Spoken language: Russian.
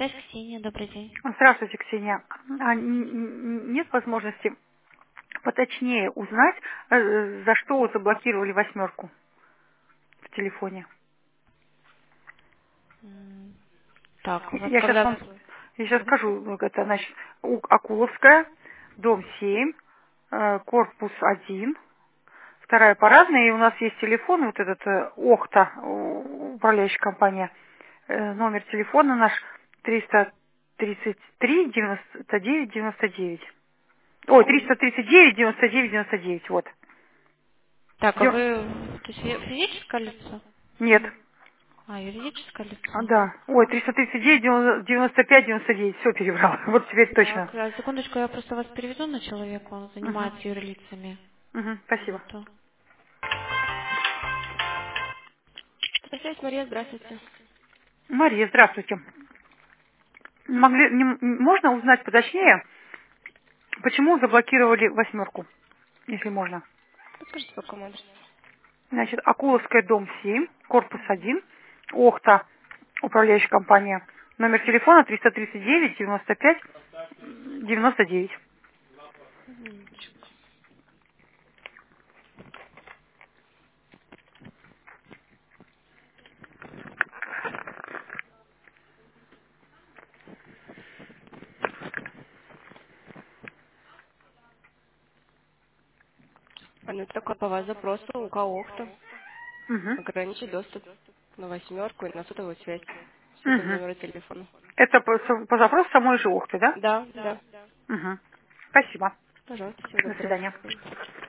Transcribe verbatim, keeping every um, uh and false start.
связь, Ксения, добрый день. Здравствуйте, Ксения. А н- н- нет возможности поточнее узнать, э, за что вы заблокировали восьмерку в телефоне? М, Так, у вас Я сейчас когда... вам, я сейчас Мгм. скажу, ну, это, значит, У- Акуловская, дом семь, э, корпус один, вторая парадная, и у нас есть телефон, вот этот э, Охта, у- управляющая компания, э, номер телефона наш триста тридцать три девяносто девять девяносто девять. Ой, триста тридцать девять девяносто девять девяносто девять, вот. Так, а Дё- вы... То есть фи- физическое лицо? Нет. А, юридическое А, лицо. да. Ой, триста тридцать девять девяносто пять девяносто девять, все перебрала. Вот теперь точно. Так, а, секундочку, я просто вас переведу на человека, он Угу. занимается юрлицами. Угу. Спасибо. Минуту. Связь, Мария, здравствуйте. Мария, здравствуйте. Могли, не м- можно узнать поточнее, почему заблокировали восьмерку, если можно? Подскажите, по какому адресу? Значит, Акуловская, дом семь, корпус один, Охта, управляющая компания. Номер телефона триста тридцать девять девяносто пять девяносто девять. Минуточку. Понятно, такой по вас запросу у Каохта Угу. ограничить доступ на восьмерку и на сотовую связь с этого Угу. номера телефона. Это по, по запросу самой же Охты, да? Да, да. Угу. Спасибо. Пожалуйста, всего До доброго. свидания.